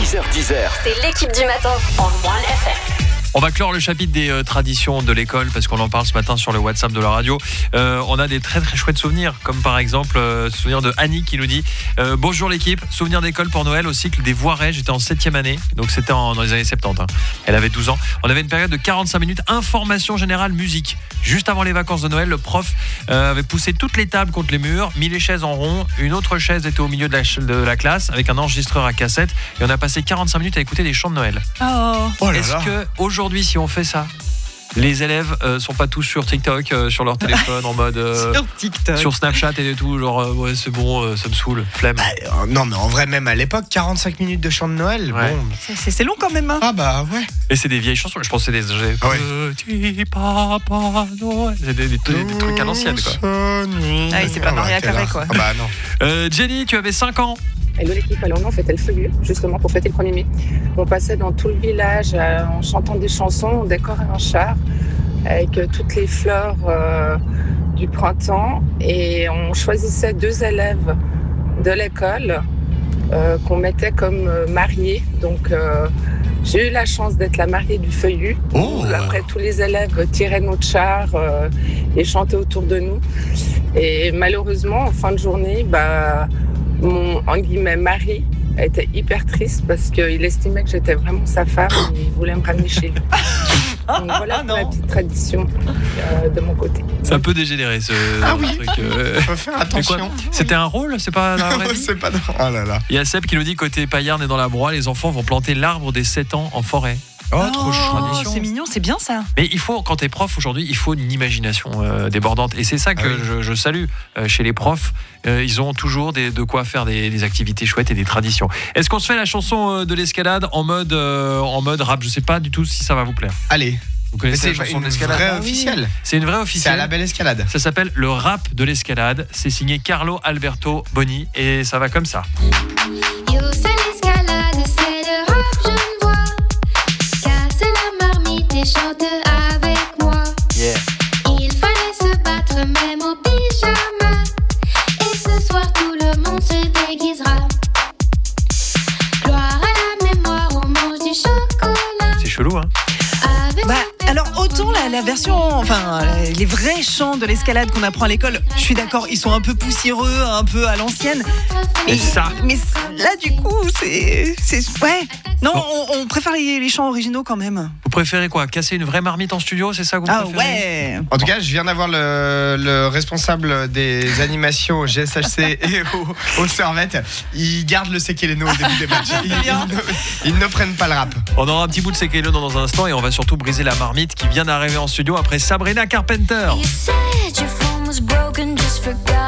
6h10. C'est l'équipe du matin en One FM. On va clore le chapitre des traditions de l'école parce qu'on en parle ce matin sur le WhatsApp de la radio. On a des très très chouettes souvenirs, comme par exemple souvenir de Annie qui nous dit bonjour l'équipe, souvenir d'école pour Noël au cycle des Voirets. J'étais en 7e année, donc c'était dans les années 70. Elle avait 12 ans. On avait une période de 45 minutes, information générale, musique. Juste avant les vacances de Noël, le prof avait poussé toutes les tables contre les murs, mis les chaises en rond. Une autre chaise était au milieu de la classe avec un enregistreur à cassette. Et on a passé 45 minutes à écouter des chants de Noël. Est-ce que aujourd'hui, si on fait ça, les élèves sont pas tous sur TikTok, sur leur téléphone en mode sur TikTok, sur Snapchat et tout, genre ouais c'est bon, ça me saoule, flemme. Non mais en vrai, même à l'époque, 45 minutes de chant de Noël, ouais. Bon. C'est long quand même. Hein. Ah bah ouais. Et c'est des vieilles chansons, je pense que c'est des Petit Papa Noël, c'est des trucs à l'ancienne quoi. Ah, c'est pas Maria Carré quoi. Ah bah non. Jenny, tu avais 5 ans. Hello l'équipe, alors nous on fêtait le feuillu, justement pour fêter le 1er mai. On passait dans tout le village en chantant des chansons, on décorait un char avec toutes les fleurs du printemps et on choisissait 2 élèves de l'école qu'on mettait comme mariés. Donc j'ai eu la chance d'être la mariée du feuillu. Après tous les élèves tiraient notre char et chantaient autour de nous. Et malheureusement en fin de journée, mon en guillemets mari était hyper triste parce qu'il estimait que j'étais vraiment sa femme et il voulait me ramener chez lui. Donc voilà pour la petite tradition de mon côté. Ça peut dégénérer ce truc. Faut faire attention. C'était un rôle, c'est pas dans la vraie vie. C'est pas dans... Oh là là. Il y a Seb qui nous dit côté Paillarde et dans la broie, les enfants vont planter l'arbre des 7 ans en forêt. Trop chouette. C'est mignon, c'est bien ça. Mais il faut, quand t'es prof aujourd'hui, il faut une imagination débordante. Et c'est ça que je salue chez les profs. Ils ont toujours de quoi faire des activités chouettes et des traditions. Est-ce qu'on se fait la chanson de l'escalade en mode rap? Je sais pas du tout si ça va vous plaire. Allez. Vous connaissez la c'est chanson de une l'escalade? vraie officielle. C'est une vraie officielle. C'est à la belle escalade. Ça s'appelle le rap de l'escalade. C'est signé Carlo Alberto Boni et ça va comme ça. Yo, c'est l'escalade, c'est le rap, je me vois. Casse la marmite et chante avec moi. Yeah. Il fallait se battre même au pyjama. Et ce soir tout le monde se déguisera. Gloire à la mémoire, on mange du chocolat. C'est chelou, hein? Alors autant la version, les vrais chants de l'escalade qu'on apprend à l'école, je suis d'accord, ils sont un peu poussiéreux, un peu à l'ancienne. Et ça. Mais là du coup, c'est ouais. Non, on préfère les chants originaux quand même. Vous préférez quoi? Casser une vraie marmite en studio, c'est ça que vous préférez? Ouais. En tout cas, je viens d'avoir le responsable des animations au GSHC et au Servette. Ils gardent le Sekeleno au début des matchs. Ils ne prennent pas le rap. On aura un petit bout de Sekeleno dans un instant et on va surtout briser la marmite qui vient d'arriver en studio après Sabrina Carpenter. You said your phone was broken, just forgot